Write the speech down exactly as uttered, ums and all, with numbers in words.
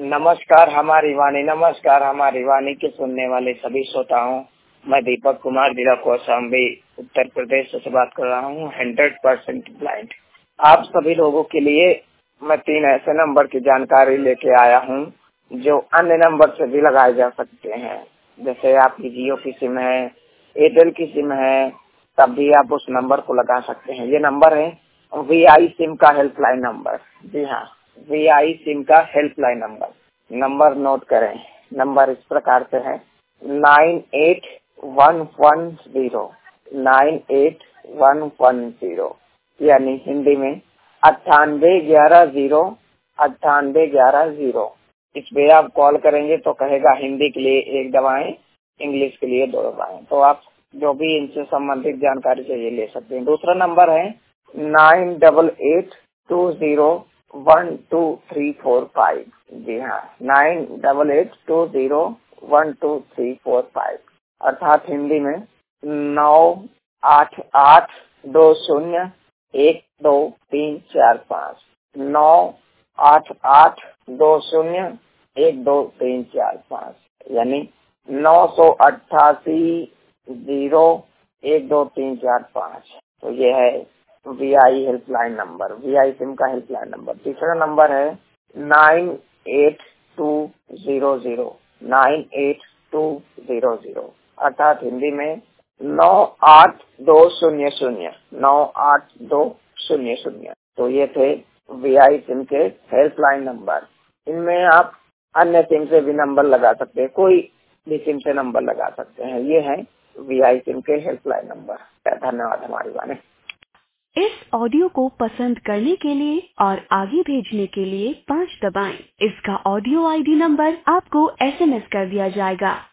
नमस्कार हमारी वाणी नमस्कार हमारी वाणी के सुनने वाले सभी श्रोताओं, मैं दीपक कुमार जिला कौशाम्बी उत्तर प्रदेश से बात कर रहा हूँ। हंड्रेड परसेंट ब्लाइंड आप सभी लोगों के लिए मैं तीन ऐसे नंबर की जानकारी लेके आया हूँ जो अन्य नंबर से भी लगाए जा सकते हैं। जैसे आपकी जियो की सिम है, एयरटेल की सिम है, तब भी आप उस नंबर को लगा सकते हैं। ये नंबर है वी आई सिम का हेल्पलाइन नंबर। जी हाँ, वी आई सिम का हेल्पलाइन नंबर। नंबर नोट करें। नंबर इस प्रकार से है nine eight one one zero nine eight one one zero, यानी हिंदी में अट्ठानवे ग्यारह जीरो अट्ठानवे ग्यारह जीरो। इस पे आप कॉल करेंगे तो कहेगा हिंदी के लिए एक दबाएं, इंग्लिश के लिए दो दबाएं। तो आप जो भी इनसे संबंधित जानकारी चाहिए ले सकते हैं। दूसरा नंबर है nine double eight two zero one two three four five. जी हाँ, nine double eight two zero one two three four five, अर्थात हिंदी में नौ आठ आठ दो शून्य एक दो तीन चार पाँच नौ आठ आठ दो शून्य एक दो तीन चार पाँच, यानी नौ सौ अट्ठासी जीरो एक दो तीन चार पाँच। तो ये है V I helpline number, V I SIM का हेल्पलाइन नंबर। तीसरा नंबर है nine eight two zero zero nine eight two zero zero, अर्थात हिंदी में नौ आठ दो शून्य शून्य नौ आठ दो शून्य शून्य। तो ये थे वी आई सिम के हेल्पलाइन नंबर। इनमें आप अन्य सिम से भी नंबर लगा सकते हैं, कोई भी सिम से नंबर लगा सकते हैं। ये है वी आई सिम के हेल्पलाइन नंबर। धन्यवाद हमारी वाणी। इस ऑडियो को पसंद करने के लिए और आगे भेजने के लिए पाँच दबाएं। इसका ऑडियो आई डी नंबर आपको एस एम एस कर दिया जाएगा।